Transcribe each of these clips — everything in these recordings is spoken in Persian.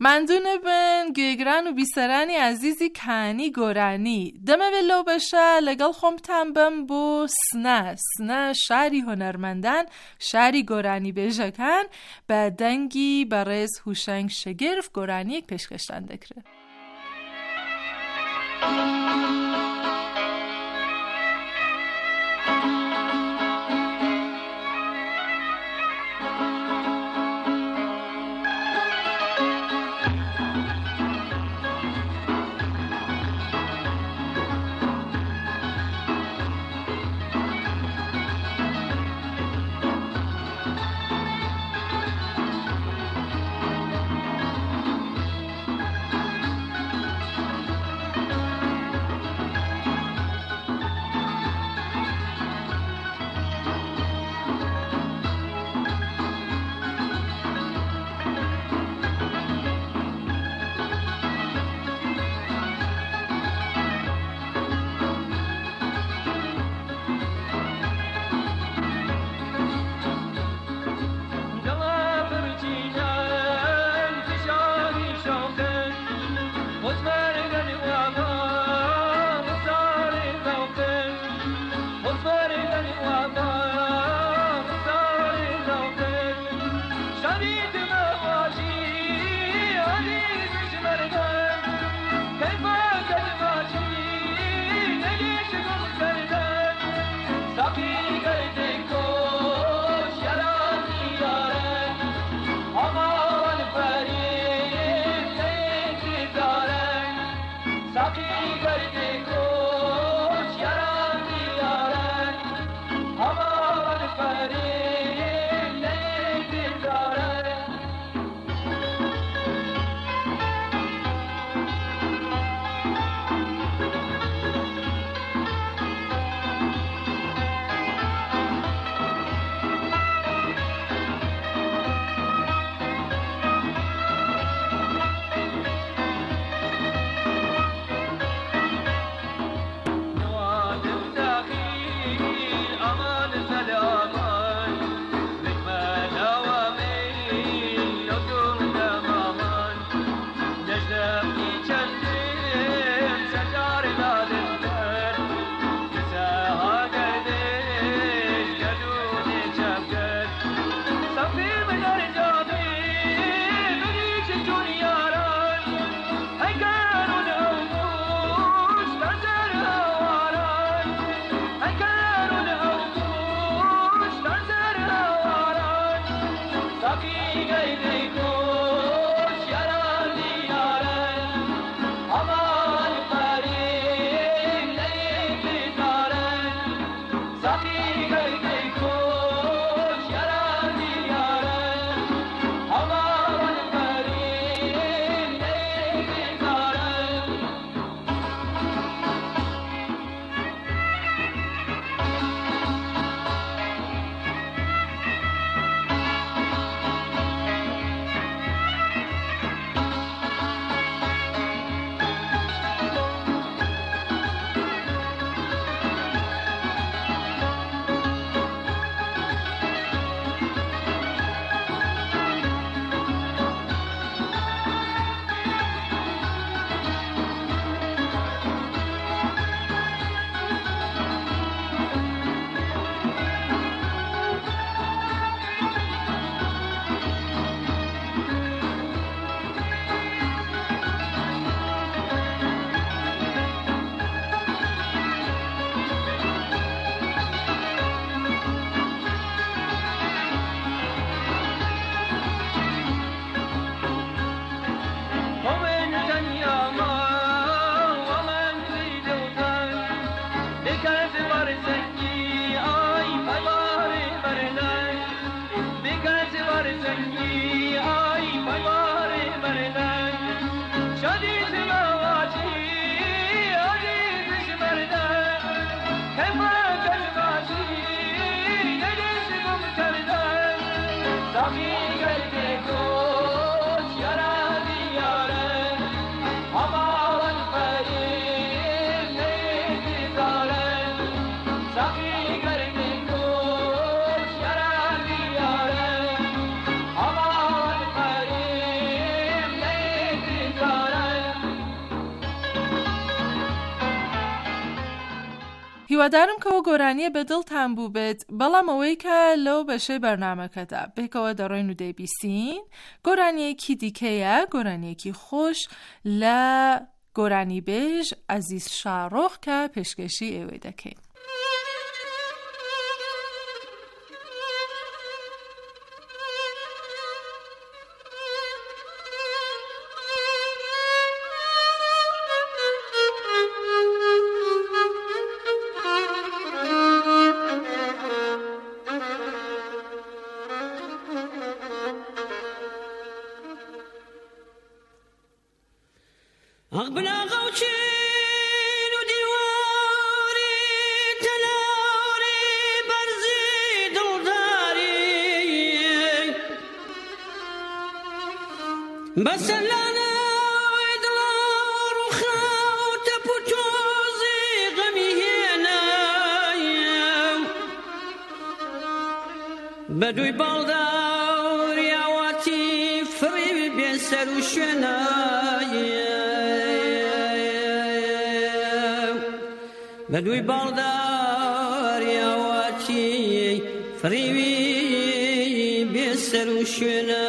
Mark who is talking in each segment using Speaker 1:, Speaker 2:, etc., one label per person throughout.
Speaker 1: مندونه بن گیگران و بیسرانی عزیزی کانی گرانی دمه ولو بشه لگل خوم تنبم بو سنه شعری هنرمندن شعری گرانی بجکن به دنگی برز هوشنگ شگرف گرانی یک پیشکشتن دکره. هیوادارم کەەوە گۆرانیە بە دڵتان بوو بێت بەڵام ئەوەی کە لەو بەشەی بەرنامەکەدا بێکەوە دەڕۆین و دەیبیستین گۆرانیەکی دیکەیە، گۆرانیەکی خۆش لە گۆرانی بێژ عەزیز شاڕۆخ کە پێشکەشی ئێوەی دەکەین.
Speaker 2: أقبل غوشين وديواري تلاري برزي دلداري بس لنا ويدلار وخاوت بوتوزي غمي هنا بدوي بالدار يا واتي فري بيسر وشناي بدوي بالدار يا واتي فريوي بيسر وشنا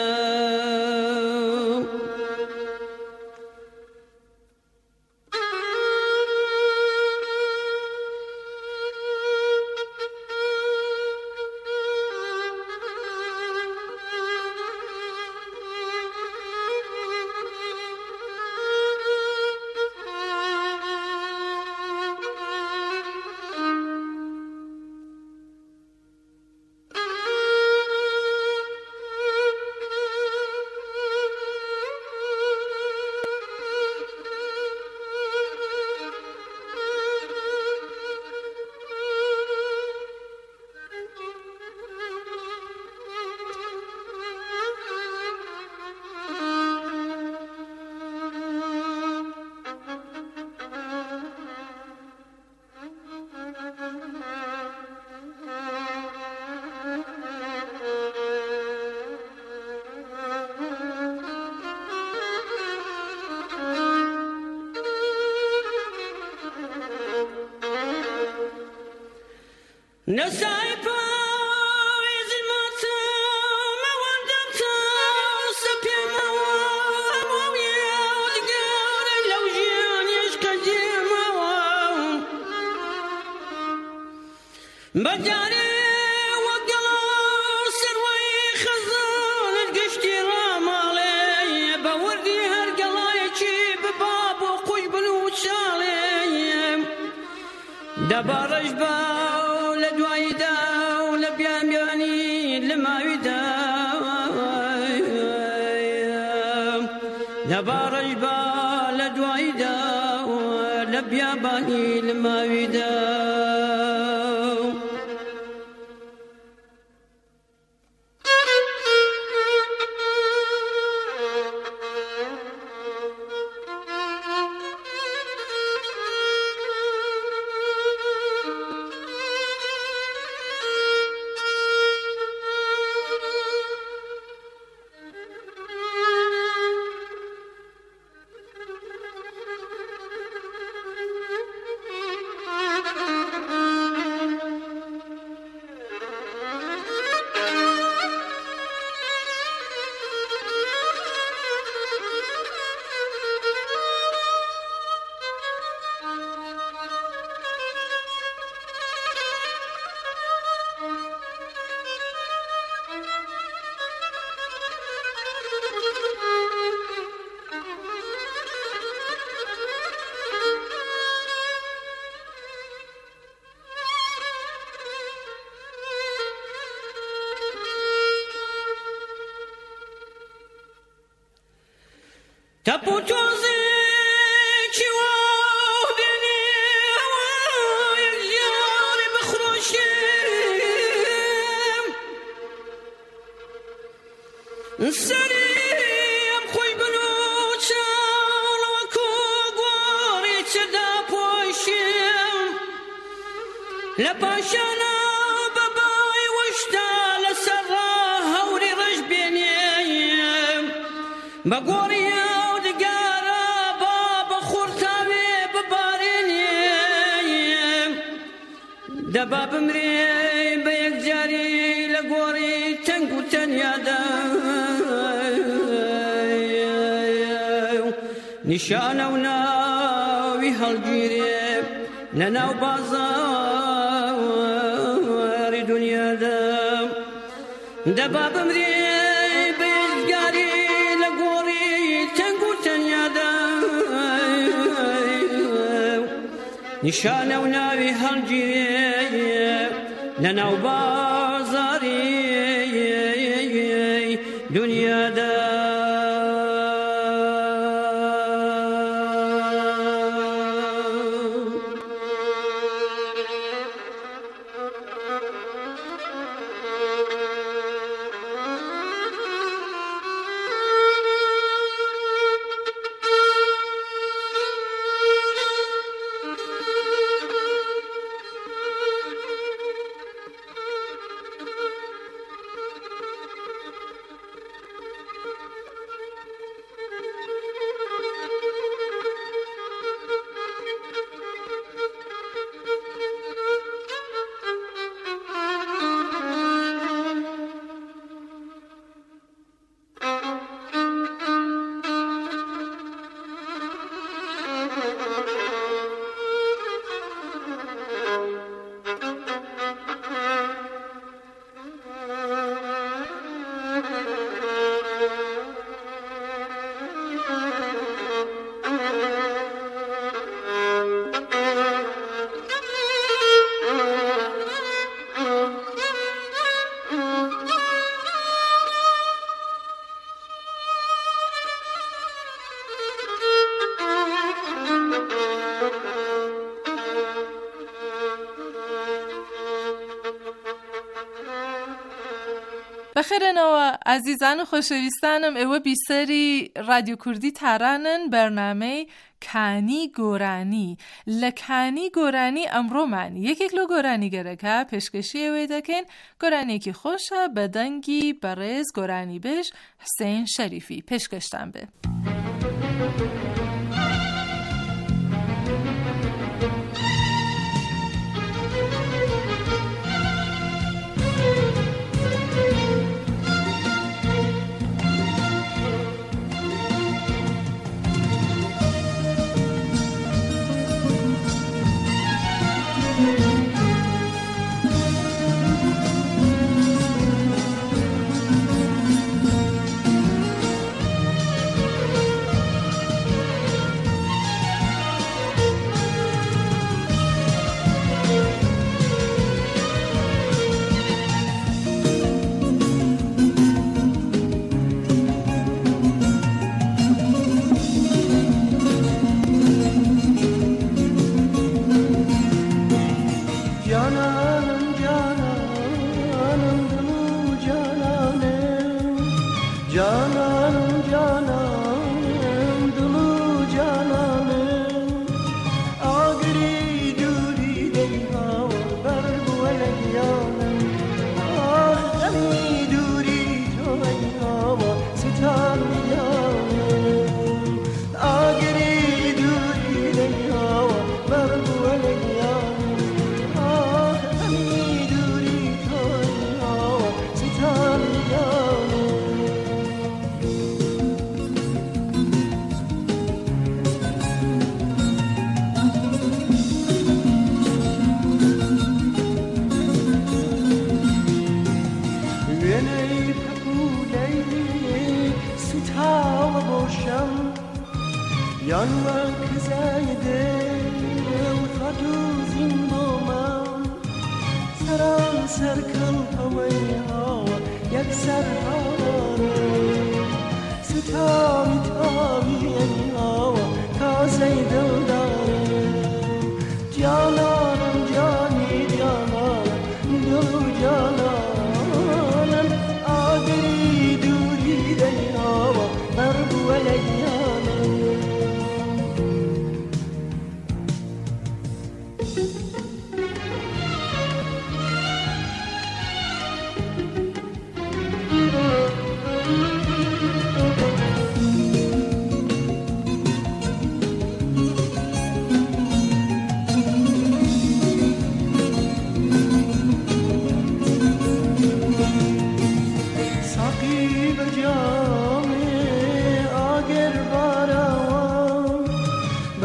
Speaker 2: نسايبا ويزمتا مودتا سبيما ومويا ودقار لو جيان يشكا جيما بداري وقلا سروي خزان القشتي رامالي بوردي هرقلا يجيب باب وقوش بلوشالي دبارج با دبارج بالد ويدا لبياباني لما ويدا تبوتوزي شواه بيني ويجاري بخروشيم سريم خوي بلوشان وكوغوري تدا بوشيم لباشانا باباي وشتا لسراها وري رجبيني بقوري دەبابم ڕێ بە یەکجاری لە گۆڕی تەنگ و تەنیادا نیشانە و ناوی هەڵگیرێ لە ناو بازاڕی دنیادا دەبابم ڕێ بە یەکجاری لە گۆڕی تەنگ و تەنیادا نیشانە و ناوی هەڵگیرێ لە ناو بازاڕی دنیادا
Speaker 1: بەخێرێنەوە ئازیزان و خۆشەویستانم ئێوە بیسەری رادیۆ کوردی تارانن بەرنامەی کانی گۆرانی لە کانی گۆرانی ئەمڕۆمان یەکێک لە گۆرانیگەرەکە پێشکەشی ئەوەی دەکەین گۆرانێکی خۆشە بە دەنگی بەڕێز گۆرانی بێژ حسێن شەریفی پێشکەشتان بێ.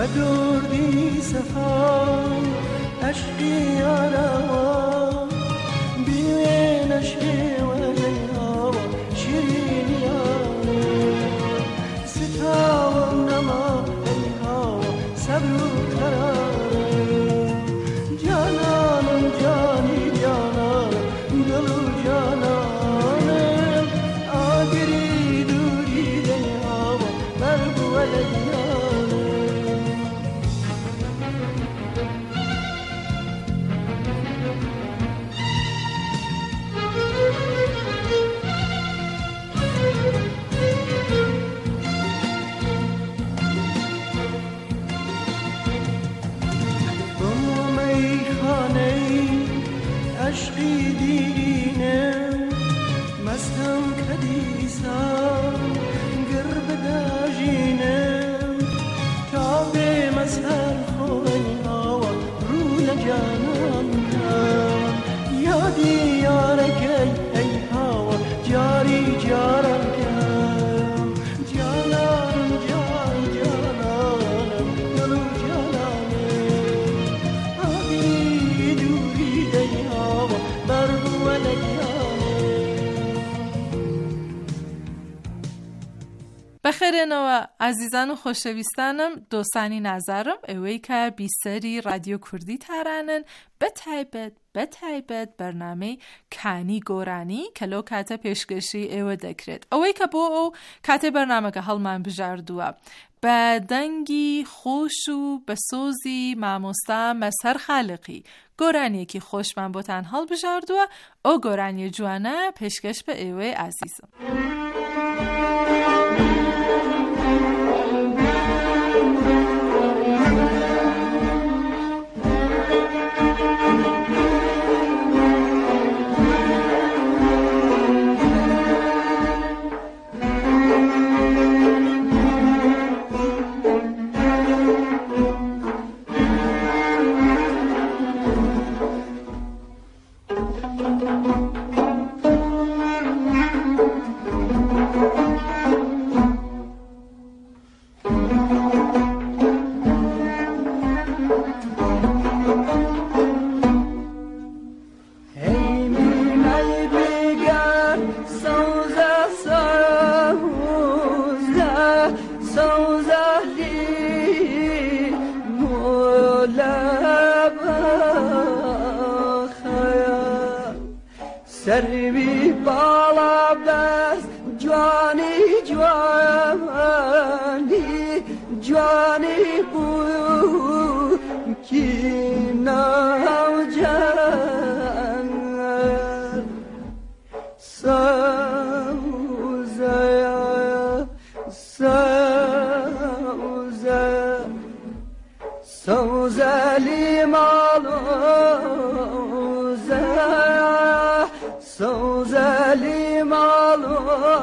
Speaker 3: و دردی سفر عشقی آرام بیوی نشی و لیها شیرینی آرام ستاوم نما ایها صبر و قرارم جانانم جانی جانانم دلو جانانم آگری دوری لیها برگو و لیها عشقی دیرینم مستم کدیسم گرب داجینم تا به مزهر خوی آوا رو لجانم یادی یارکی ای هوا جاری جارم کم جانانم جان جانانم دلو جانانم آبی دوری ای هوا برگو و
Speaker 1: بخیرنەوە عزیزان و خۆشەویستانم دۆسانی نازارم ئەوەی کە بیسەری رادیۆ کوردی تارانن بەتایبەت بەرنامەی کانی گۆرانی کە لەو کاتە پێشکەشی ئێوە دەکرێت ئەوەی کە بۆ ئەو کاتێ بەرنامەکە هەڵمان بژاردووە بە دەنگی خۆش و بە سۆزی مامۆستا مەسهەر خالقی گۆرانیەکی خۆشمان بۆتان هەڵبژاردووە ئەو گۆرانیە جوانە پێشکەش بە ئێوەی عزیزم.
Speaker 3: سربی بالا بس جوانی بو کی ناو جان سوزه لیمالو سوزه لیمالو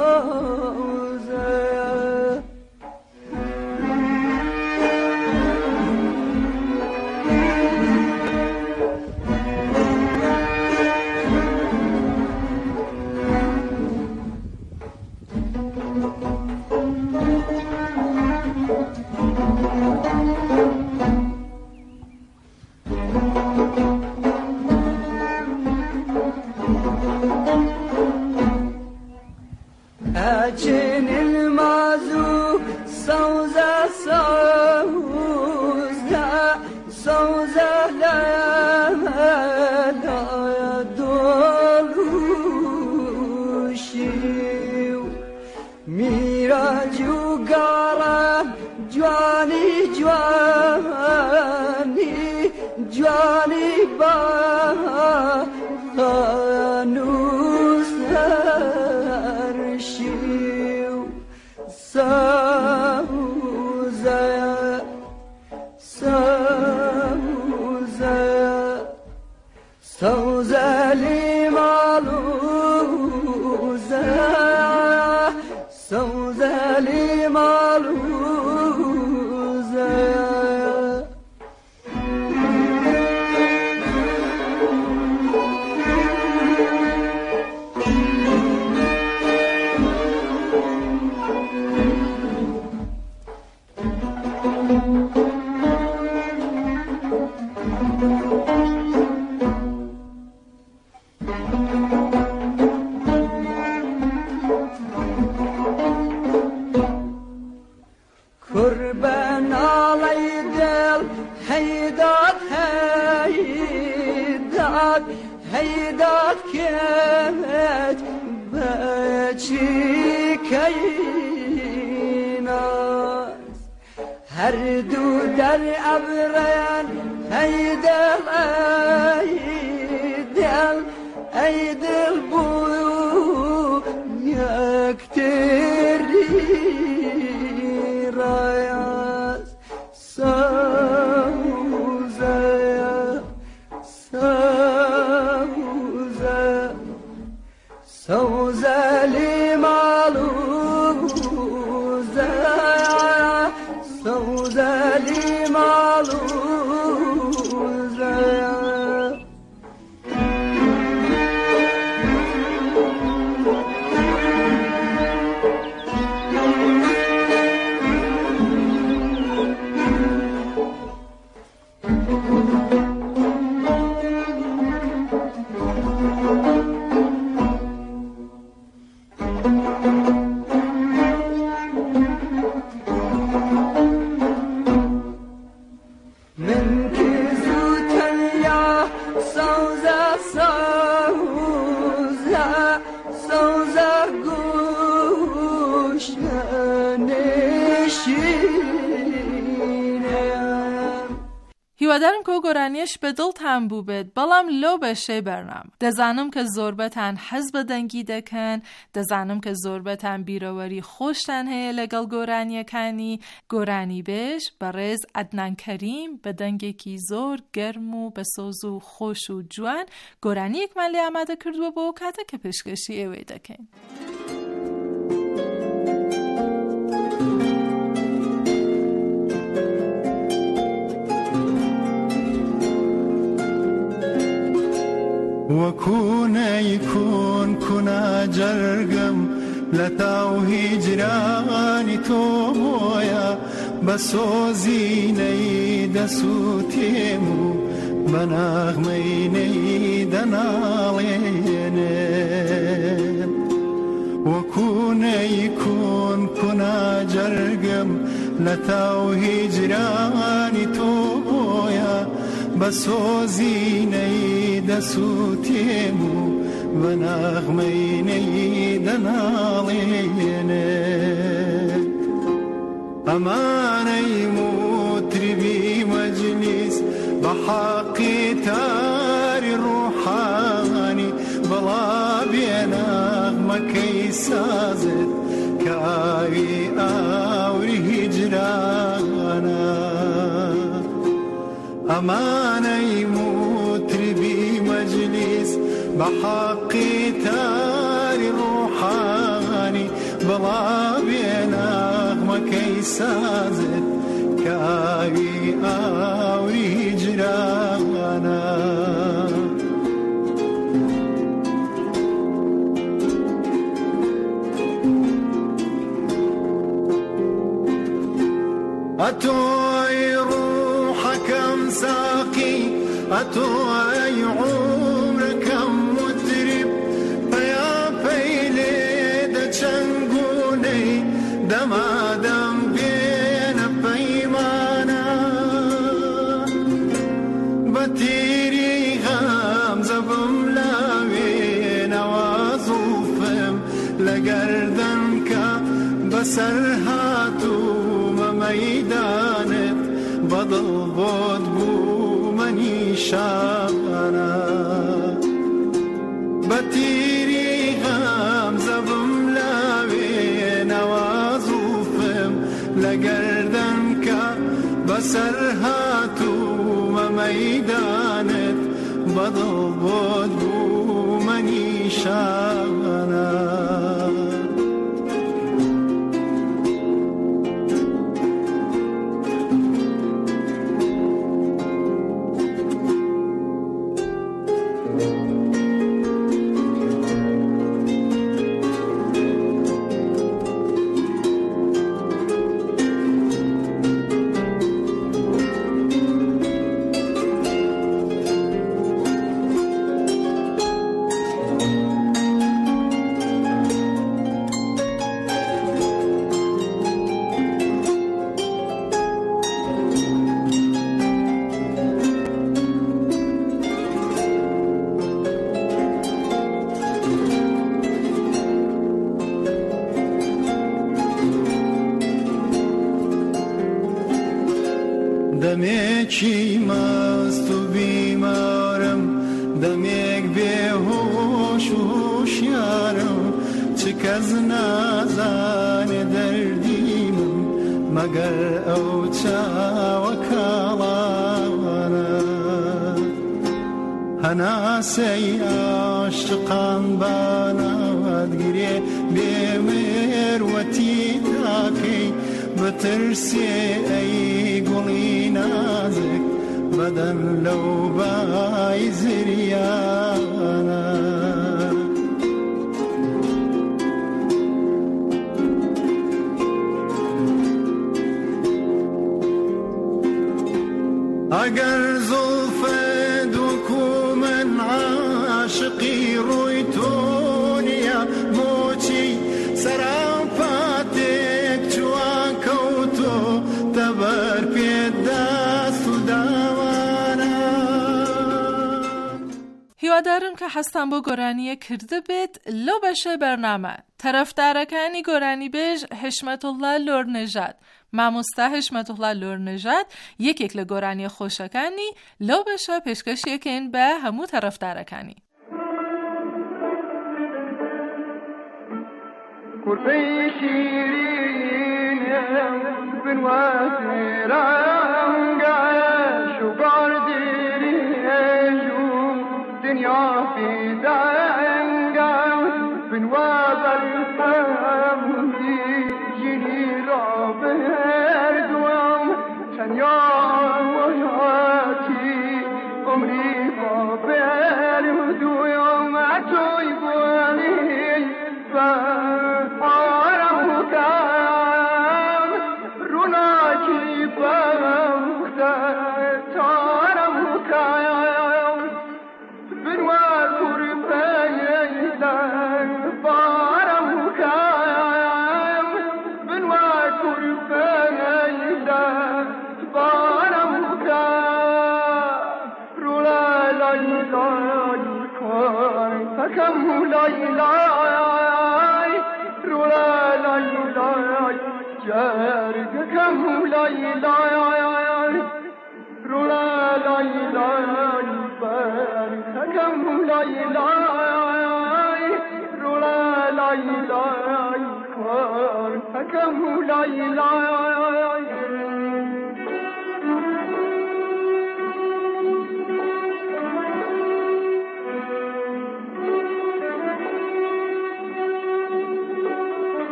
Speaker 3: أجن المازو سوزة لا دولوشيو ميراجو قارن جواني بانوس هرشيو سوزة لمالو سوزة لمالو بنالي دل هيدات هيدات هيدات كمت بچی کیناس هر دو در ابران هيدل هيدل هيدل بو يكتري راياس سوزا سوزا سوزا لمالو سوزا لمالو
Speaker 1: هیوادارم که گۆرانیش به دڵتان بوو بێت بەڵام لەو بەشەی بەرنامە دەزانم کە زۆربەتان حەز بە دەنگی دەکەن دەزانم کە زۆربەتان بیرەوەری خۆشتان هەیە لەگەڵ گۆرانیەکانی گۆرانی بێژ بەڕێز عەدنان کەریم بە دەنگێکی زۆر گەرم و بە سۆز و خۆش و جوان گۆرانیەکمان لێ ئامادە کردووە بۆ کاتە کە پێشکەشی ئێوەی دەکەین.
Speaker 4: وكون يكون كنا جرقم لتاو هجراني توبويا بسوزيني دسوتيمو بناغميني دناليني وكون يكون كنا جرقم لتاو هجراني توبويا بسوزيني دسوتيمو بناغميني دناليني أماني متربي مجلس بحقي تاري روحاني بلا بيناغمة كيسازت كاوي آوري هجرانا أماني متربي مجلس بحقي تاري روحاني بلا بيناغمة كيسازت كاوي آوري هجرانا أتوي روحك مساقي أتوي عمرك مترب فيا فيلي دا چنگوني دما دم بين بيمانا بتيري غمزة بملاوي نوازوفم لقردنك بسرهاتو ميدانت بضل بود بو مني شانا بتيري غمزة بملاوي نوازوفم لقردنك بسرهاتو ميدانت بضل بود بو مني شانا دمێکی مەست و بیمارم دەمێک بێهۆش و هوشیارم چ کەس نازانێ دەردی من مەگەر ئەو چاوە کاڵانە هەناسەی عاشقان بانەوەدگرێ بێمێروەتی تاکەی بترسێ ئەی گوڵی نازک بەدەن لەو بای زریانە ئەگەر زوڵفەت وەکو من عاشقی ڕووی تۆ نییە بۆچی سەراپاتێک چوان کەوتۆ تەبەر پێدەست و داوانە.
Speaker 1: هیوادارم کە حەستان بۆ گۆرانیە کرده بێت لەو بەشە بەرنامە. تەرەفدارەکانی گۆرانی بێژ حشمەتوڵڵا لۆرنەژاد، مامۆستا حشمەتوڵڵا لۆرنەژاد یەکێک لە گۆرانیە خۆشەکانی لەو بەشە پێشکەشیەکەین بە هەموو تەرەفدارەکانی.
Speaker 3: قربي شيرين بن واسرانقا شو قرديري شو دنيا في دانقا بن وابالحمدي جيني رابر دوام تنيا وياتي عمري بابر دوام عتوي بوالي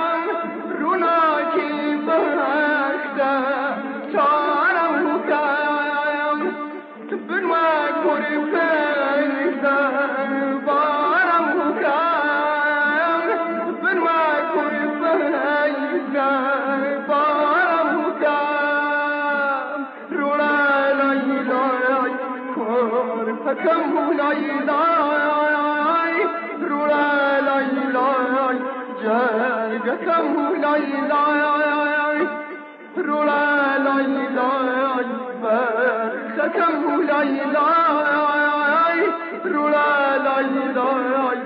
Speaker 2: Tara
Speaker 3: حکم لای رو لای جرگتم لای رو لای برختم لای رو لای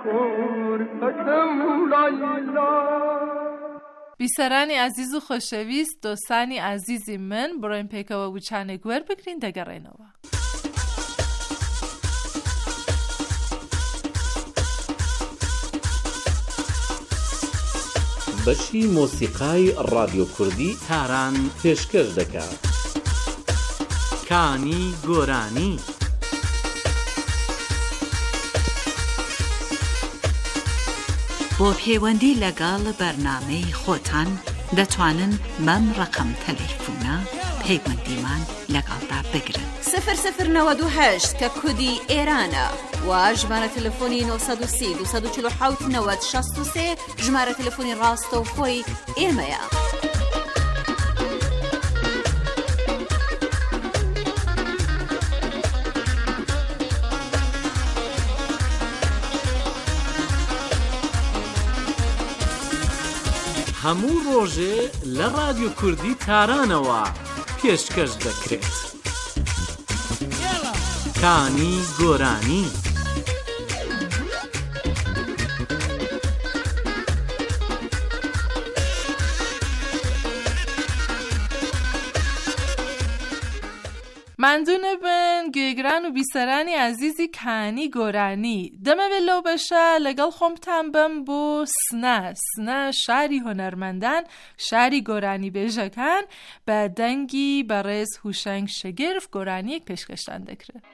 Speaker 3: کورتم لای.
Speaker 1: بیسرانی عزیز و خوشویست دوستانی عزیزی من برایم پیکا و چانه گویر بگرین دگرینوا.
Speaker 5: بەشی مۆسیقای ڕادیۆ کوردی
Speaker 6: تاران
Speaker 5: پێشکەش دەکات.
Speaker 6: کانی گۆرانی
Speaker 7: بۆ پەیوەندی لەگەڵ بەرنامەی خۆتان دەتوانن بەم ڕقم تەلەیفۆنە پەیوەندیمان لەگەڵدا بگرن
Speaker 8: 0098 کە کودی ئێرانە و ژمارە تەلەفۆنی 930 247 90 63 ژمارە تەلەفۆنی ڕاستەوخۆی ئێمەیە.
Speaker 6: هەموو ڕۆژێ لە ڕادیۆ کوردی تارانەوە پێشکەش دەکرێت. کانی گۆرانی
Speaker 1: مندونه بن گویگران و بیسرانی عزیزی کانی گۆرانی دەمە بێلەو بەشە لەگەڵ خۆمتان بم بۆ سنە شاری هۆنەرمەندان شاری گۆرانی بێژەکان بە دەنگی بەڕێز هوشەنگ شەگرف گۆرانیەک پێشکەشتان دەکرێت.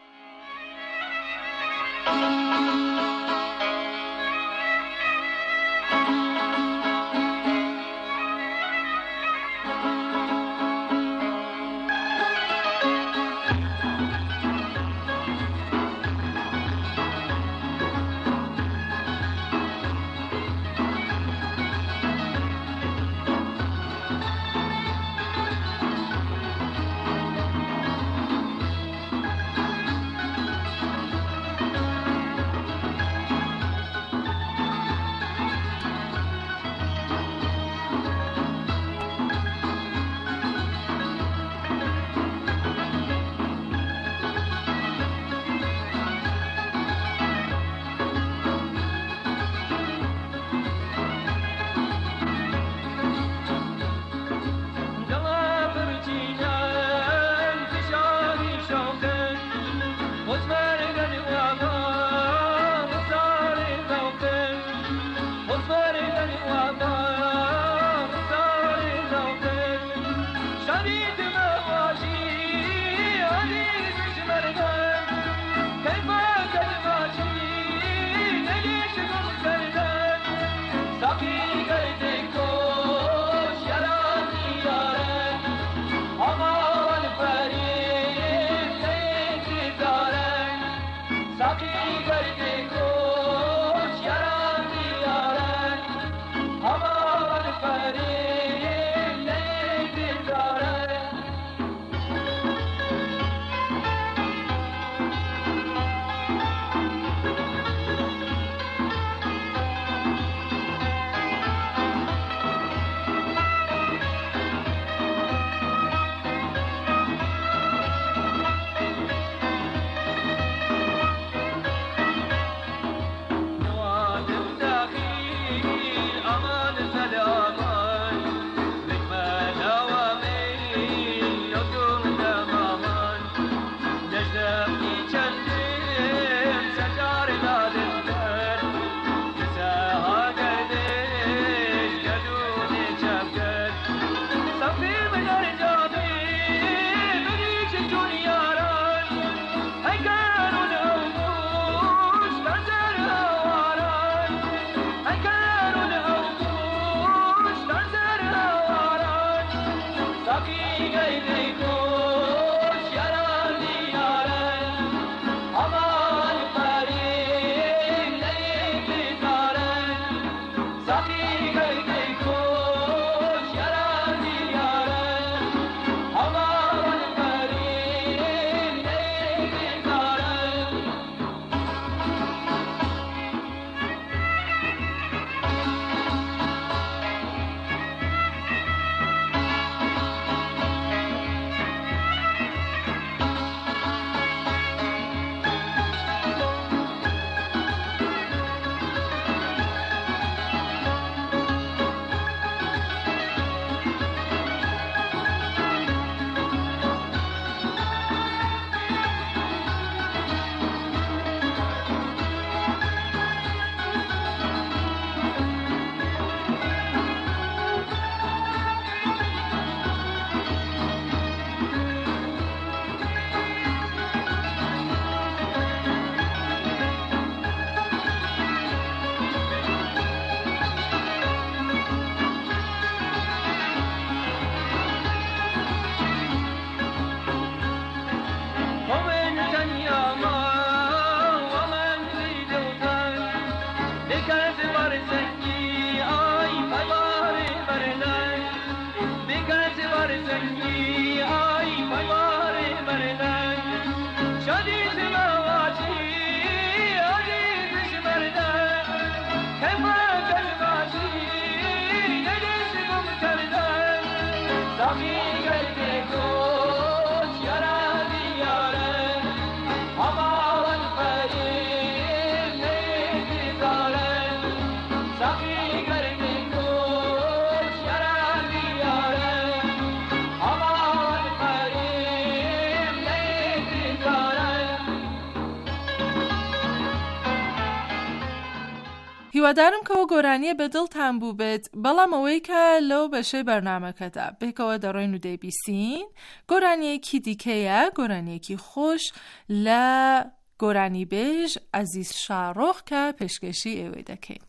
Speaker 1: هیوادارم کەەوە گۆرانیە بە دڵتان بوو بێت بەڵام ئەوەی کە لەو بەشەی بەرنامەکەدا بێکەوە دەڕۆین و دەیبیسین گۆرانیەکی دیکەیە، گۆرانیەکی خۆش لە گۆرانی بێژ عەزیز شاڕۆخ کە پێشکەشی ئێوەی دەکەین.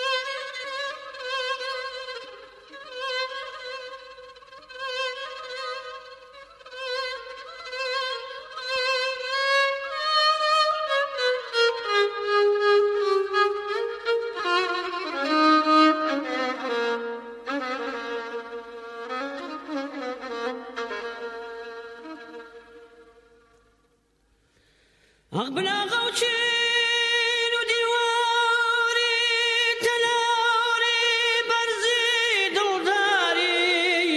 Speaker 2: أقبل غوشين وديواري تناري برزي دلداري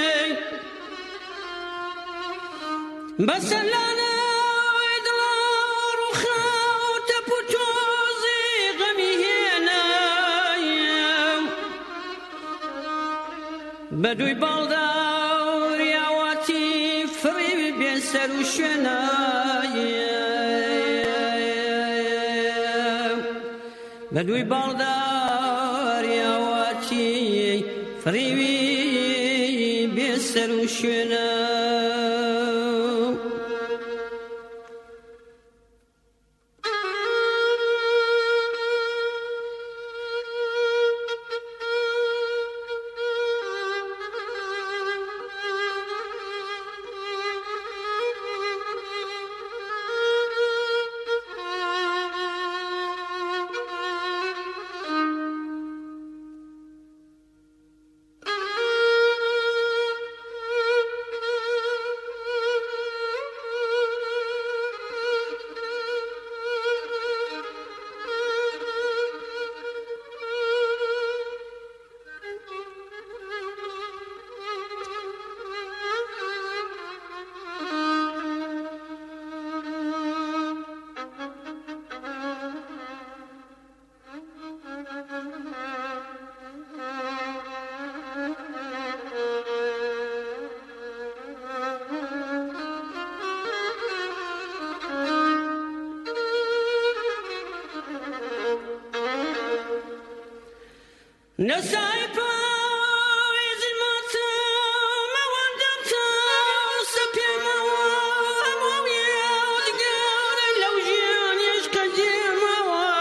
Speaker 2: بس لنا ويدلار وخاوت بوتوزي غمي هنا بدوي بالدار يا واتي فري بيسر وشناي بدوي بالدار يا واتي فريوي بيسر وشنا نسايبا ويزي ماتا ما وندمتا سبيا مويا ودقار لو جيان يشكا جيما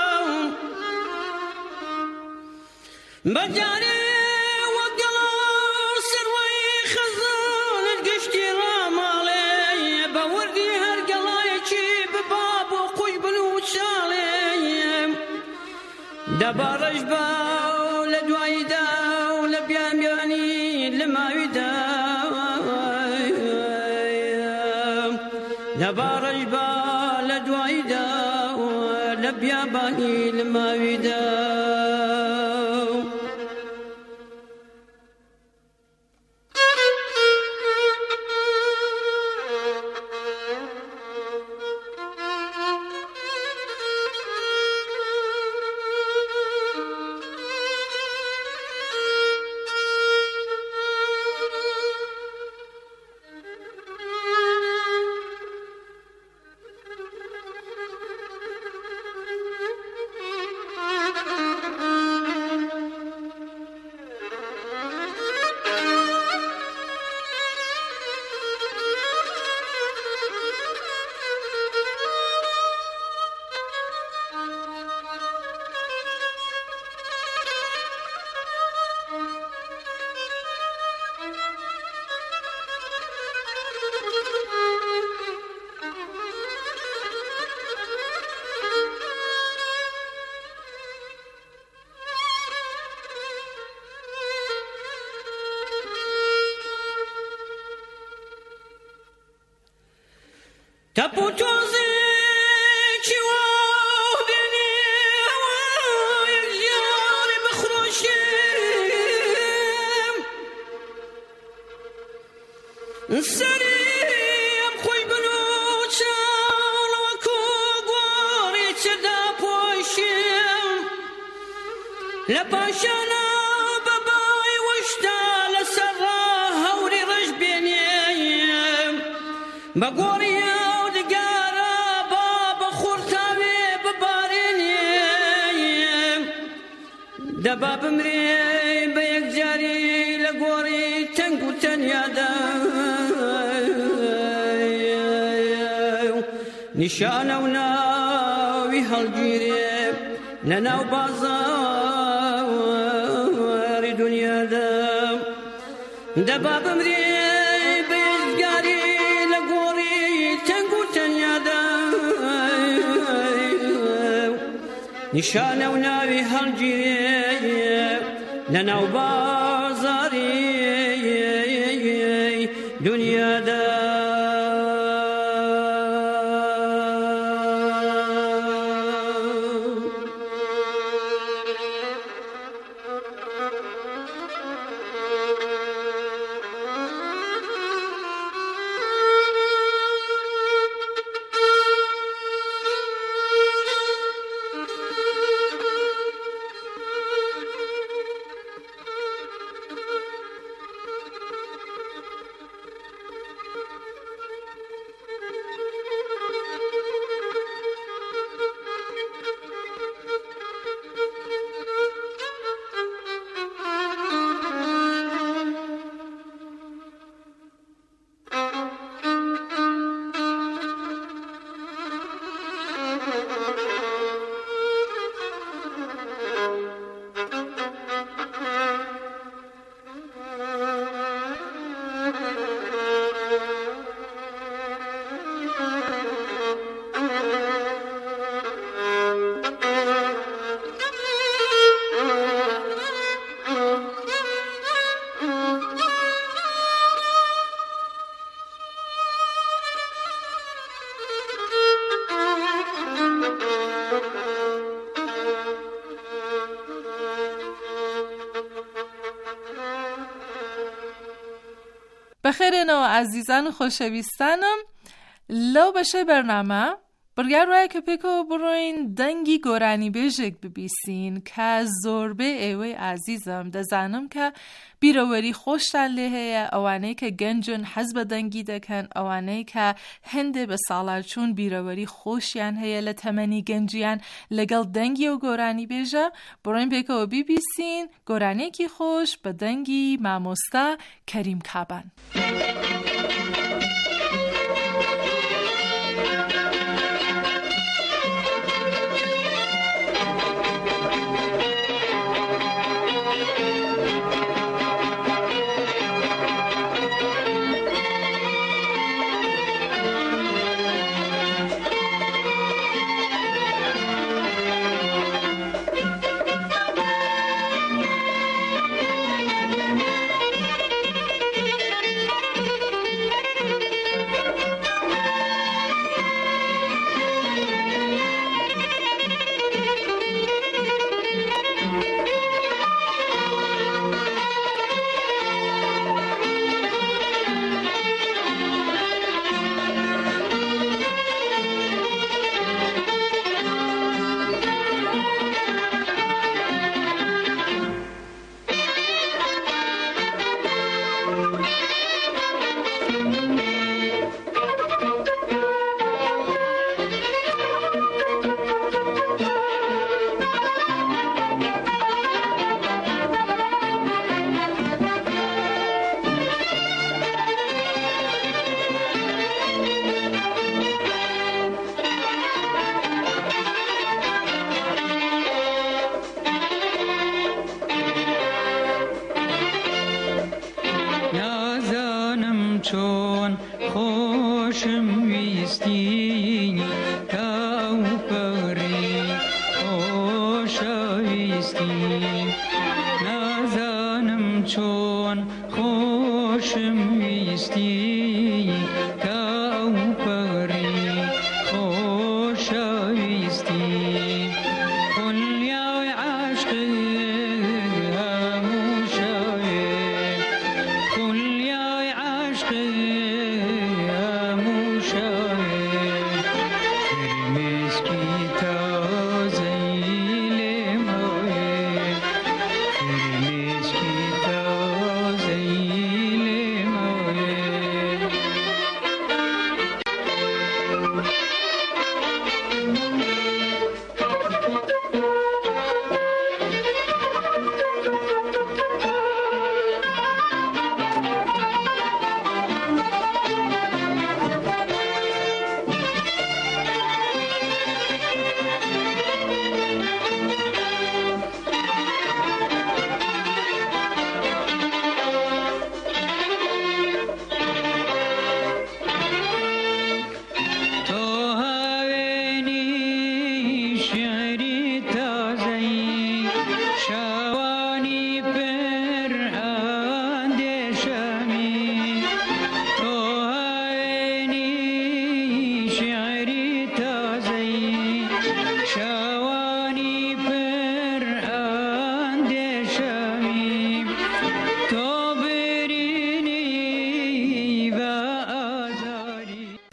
Speaker 2: بداري وقلار سروي خزان القشتي رامالي بوردي هالقلاي جيب باب وقوي بلوشالي دبارج دبارج بالد ويدا لبيا باني لما ويدا تبوتوزي شواه بيني هواي الجاري بخروشيم السريم خوي بلوشان وكو قوري تدا بوشيم لباشانا باباي وشتا لسرا هوري رجبيني بقوري دەبا بمرێ بە یەکجاری لە گۆڕی تەنگ و تەنیادا نیشانە و ناوی هەڵگیرێ لە ناو بازاڕی دنیادا دەبا بمرێ بە یەکجاری لە گۆڕی تەنگ و تەنیادا نیشانە و ناوی هەڵگیرێ لە ناو بازاڕی دنیادا
Speaker 1: بەخێرێنەوە ئازیزان و خۆشەویستانم لەو بەشەی بەرنامە بڕیار وایە کە پێکەوە بڕۆین دەنگی گۆرانی بێژێک ببیسین کە زۆربەی ئێوەی ئازیزم دەزانم کە بیرەوەری خۆشتان لێ هەیە، ئەوانەی کە گەنجن حەز بە دەنگی دەکەن، ئەوانەی کە هەندێ بە ساڵاچوون بیرەوەری خۆشیان هەیە لە تەمەنی گەنجیان لەگەڵ دەنگی و گۆرانی بێژە. بڕۆین پێکەوە بیبیسین گۆرانێکی خۆش بە دەنگی مامۆستا کەریم کابان.
Speaker 9: چون خوشم ویستی تاو پری خوشویستی نازانم چون خوشم ویستی تاو پری خوشویستی کلیای عشقی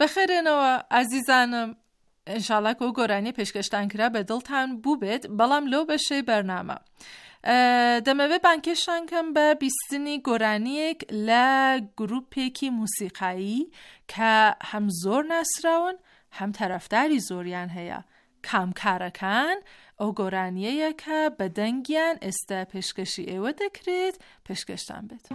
Speaker 1: بەخێرێنەوە ئازیزانم، ئینشاڵڵا کە گۆرانی پێشکەشتان کرا بە دڵتان بوو بێت، بەڵام لەو بەشەی بەرنامە دەمەوێت بانکێشان کەم بە بیستنی گۆرانیەک لە گروپێکی موسیقایی کە هەم زۆر ناسراون هەم تەرەفداری زۆریان هەیە. کامکارەکان ئەو گۆرانیەیە کە بە دەنگیان ئێستا پێشکەشی ئێوە دەکرێت پێشکەشتان بێت.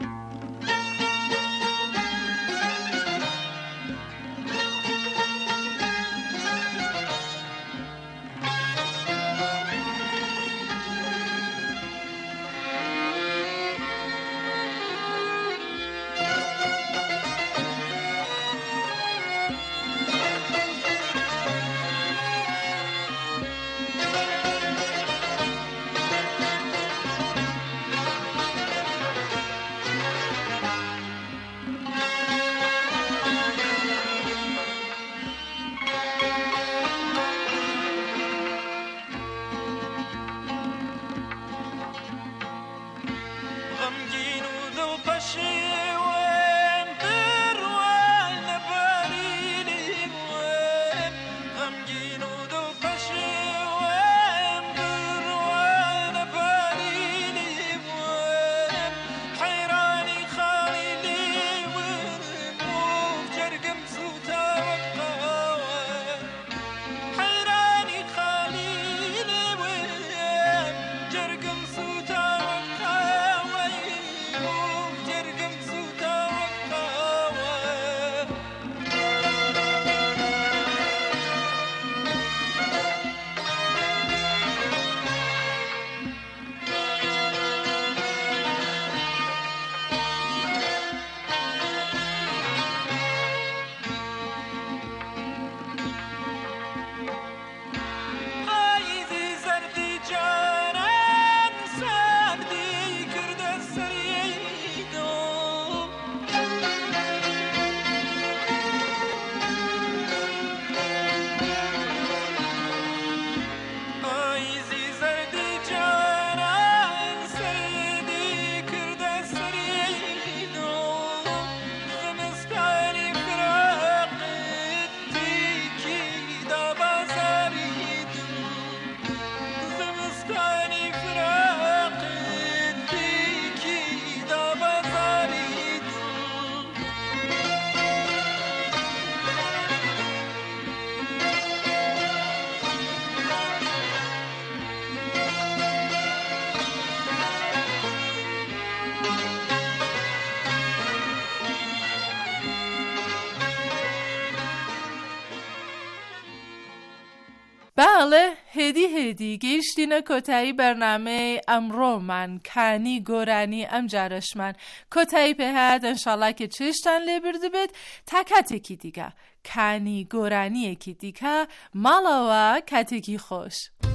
Speaker 1: بەڵێ هێدی گەیشتینە کۆتایی بەرنامەی ئەمڕۆمان کانی گۆرانی ئەم جارەشمان کۆتایی پێهات. ئەنشاڵڵا کە چێشتان لێ بردبێت تا کاتێکی دیکە کانی گۆرانیەکی دیکە ماڵەوە کاتێکی خۆش.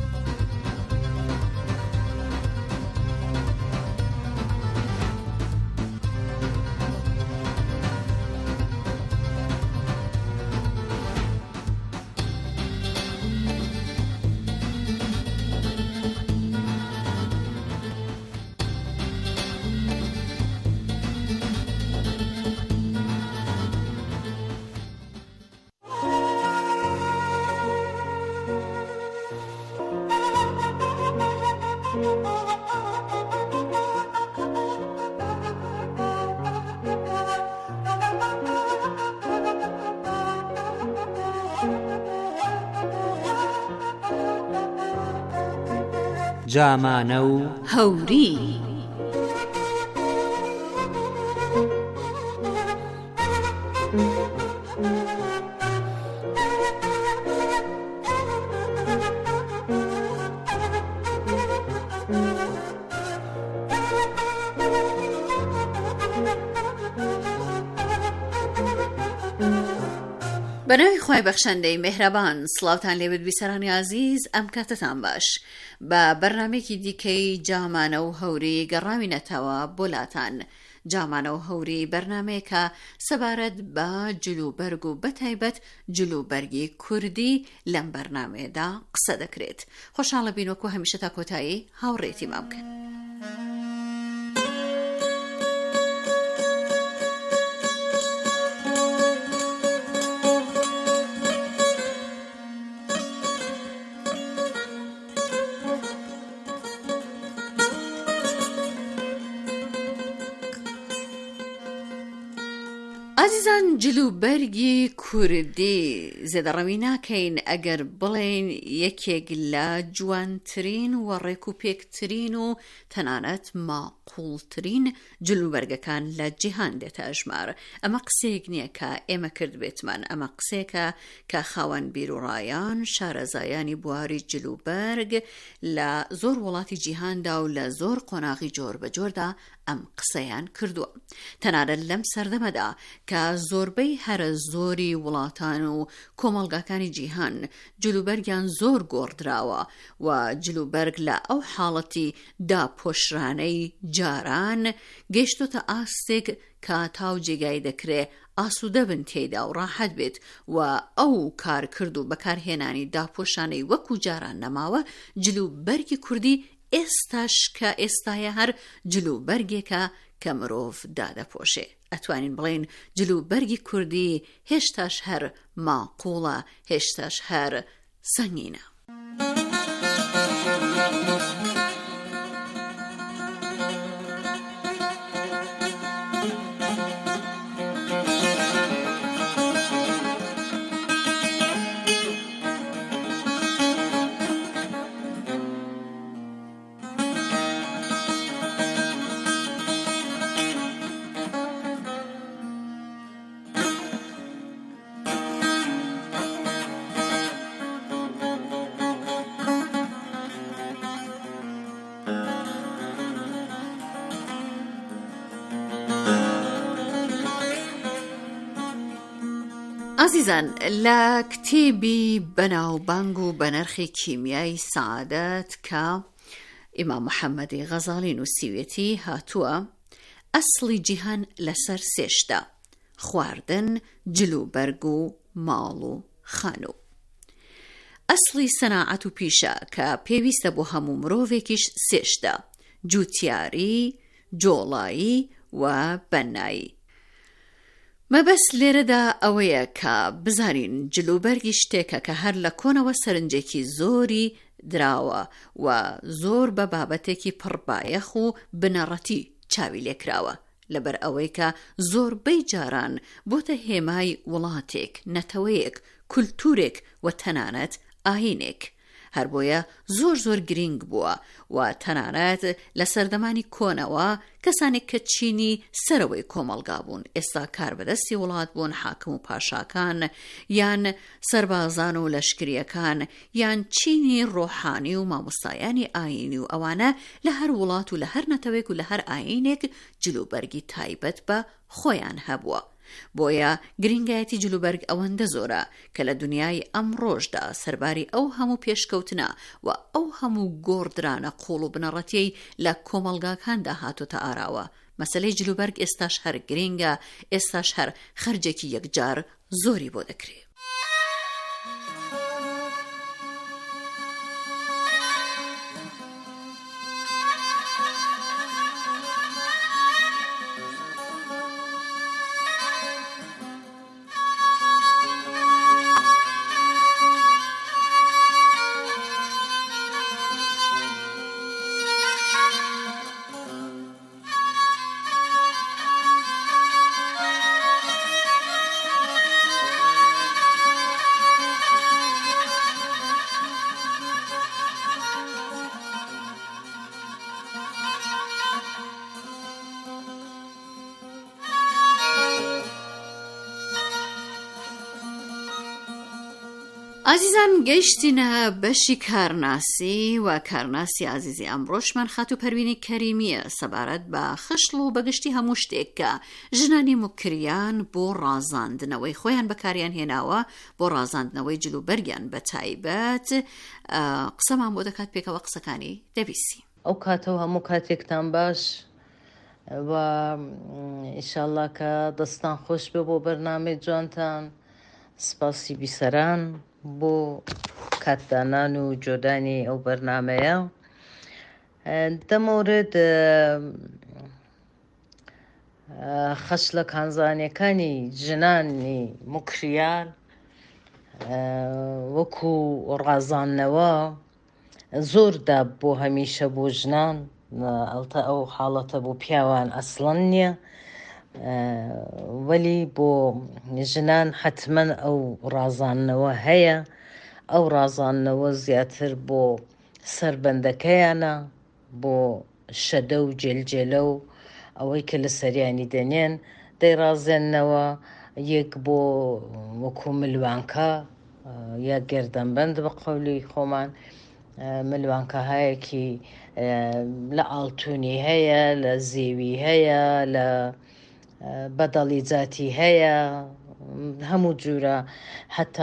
Speaker 10: جامانە و
Speaker 8: هەوری. بەناوی خوای بەخشەندەی مێهرەبان سڵاوتان لێبێت بیسەرانی عەزیز، ئەم کاتتان باش. بە بەرنامێکی دیکەی جامانە و هەوری گەڕاوینەتەوە بۆلاتان. جامانە و هەوری بەرنامەیەکە سەبارەت بە جلوبەرگ و بەتایبەت جلوبەرگی کوردی لەم بەرنامەیەدا قسە دەکرێت. خۆشحاڵە بین وەکو هەمیشە تا کۆتایی هاوڕێتی مامکەن. عزیزان جلوبەرگی کوردی زێدەڕەوی ناکەین ئەگەر بڵێن یەکێک لە جوانترین و ڕێکوپێکترین و تەنانەت ماقوڵترین جلوبەرگەکان لە جیهان دێتە ژمار. ئەمە قسەیەک نییە کە ئێمە کرد بێتمان، ئەمە قسێکە کە خاوەن بیرروڕایان شارەزایانی بواری جلوبەرگ لە زۆر وڵاتی جیهاندا و لە زۆر قۆناغی جۆر بەجۆردا ئەم قسەیان کردووە. تەنانەت لەم سەردەمەدا کە زۆربەی هەرە زۆری وڵاتان و کۆمەڵگاکانی جیهان جلوبەرگیان زۆر گۆڕدراوە و جلوبەرگ لە ئەو حاڵەتی داپۆشرانەی جاران گەیشتۆتە ئاستێک کە تاو جێگای دەکرێ ئاسوودە بن تێیدا و ڕاحەت بێت و ئەو کار کرد و بەکارهێنانی داپۆشانەی وەکو جاران نەماوە. جلوبەرگی کوردی ئێستاش کە ئێستایە هەر جلوبەرگێکە کە مرۆڤ دادەپۆشێ. ئەتوانین بڵێن جلوبەرگی کوردی هێشتاش هەر ماقوڵە، هێشتاش هەر سەنگینە. عزیزان، لە کتێبی بەناوبانگ و بەنرخی کیمیای سعادەت کە ئیمام محەممەدی غەزاڵی نووسیوێتی هاتووە، ئەسڵی جیهان لەسەر سێشتە: خواردن، جلوبەرگ و ماڵ و خانوو. ئەسڵی سەناعەت و پیشە کە پێویستە بۆ هەموو مرۆڤێکیش سێشتە: جوتیاری، جۆڵایی و بەنایی. مەبەست لێرەدا ئەوەیە کە بزانین جلوبەرگی شتێکە کە هەر لە کۆنەوە سەرنجێکی زۆری دراوە و زۆر بە بابەتێکی پڕبایەخ و بنەڕەتی چاوی لێکراوە، لەبەر ئەوەی کە زۆربەی جاران بۆتە هێمای وڵاتێک، نەتەوەیەک، کولتورێک و تەنانەت ئاینێک. هەر بۆیە زۆر گرنگ بووە و تەنانەت لە سەردەمانی کۆنەوە کەسانێک کە چینی سەرەوەی کۆمەڵگا بوون ئێستا کاربەدەستی وڵات بوون، حاکم و پاشاکان یان سەربازان و لەشکریەکان یان چینی ڕۆحانی و مامۆستایانی ئاینی و ئەوانە لە هەر وڵات و لە هەر نەتەوەیەک و لە هەر ئاینێک جلوبەرگی تایبەت بە خۆیان هەبووە. بۆیە گرنگایەتی جلوبەرگ ئەوەندە زۆرە کە لە دنیای ئەمڕۆژدا سەرباری ئەو هەموو پێشکەوتنە و ئەو هەموو گۆڕدرانە قوڵ و بنەڕەتیەی لە کۆمەڵگاکاندا هاتوتە ئاراوە. مەسەلەی جلوبەرگ ئێستاش هەر گرنگە، ئێستاش هەر خەرجێکی یەکجار زۆری بۆ دەکرێت. عزیزان، گەیشتینە بەشی کارناسی و کارناسی عزیزی ئەمڕۆشمان خاتو پەروینی کەریمیە سەبارەت بە خشڵ و بەگشتی هەموو شتێک کە ژنانی موکریان بۆ ڕازاندنەوەی خۆیان بەکاریان هێناوە بۆ ڕازاندنەوەی جلوبەرگیان بە تایبەت. قسەمان بۆ دەکات پێکەوە قسەکانی دەبیسی.
Speaker 11: ئەو کاتەوە هەموو کاتێکتان باش و ئینشاڵڵا کە دەستان خۆش بێ بۆ بەرنامەی جوانتان. سپاسی بیسەران بۆ کاتدانان و جۆدانی ئەو بەرنامەیە. دەمەورد خەشلە کانزانیەکانی ژنانی موکریان وەکو ڕازاندنەوە زۆردا بۆ هەمیشە بۆ ژنان ئەڵتە ئەو حاڵەتە بۆ پیاوان ئەسڵەن نییە، وەلی بۆ ژنان حتمما ئەو ڕازانەوە هەیە. ئەو ڕازانەوە زیاتر بۆ سەربەندەکەیانە، بۆ شەدە و جێلجێلە و ئەوەی کە لە سەریانی دەنێن دەیڕازێننەوە. یەک بۆ وەکو ملوانکە یا گێردەنبەند بە قەولی خۆمان، ملوانکە هەیەکی لە ئاڵتونی هەیە، لە زێوی هەیە، لە بەدەڵی جاتی هەیە، هەموو جورە، حتا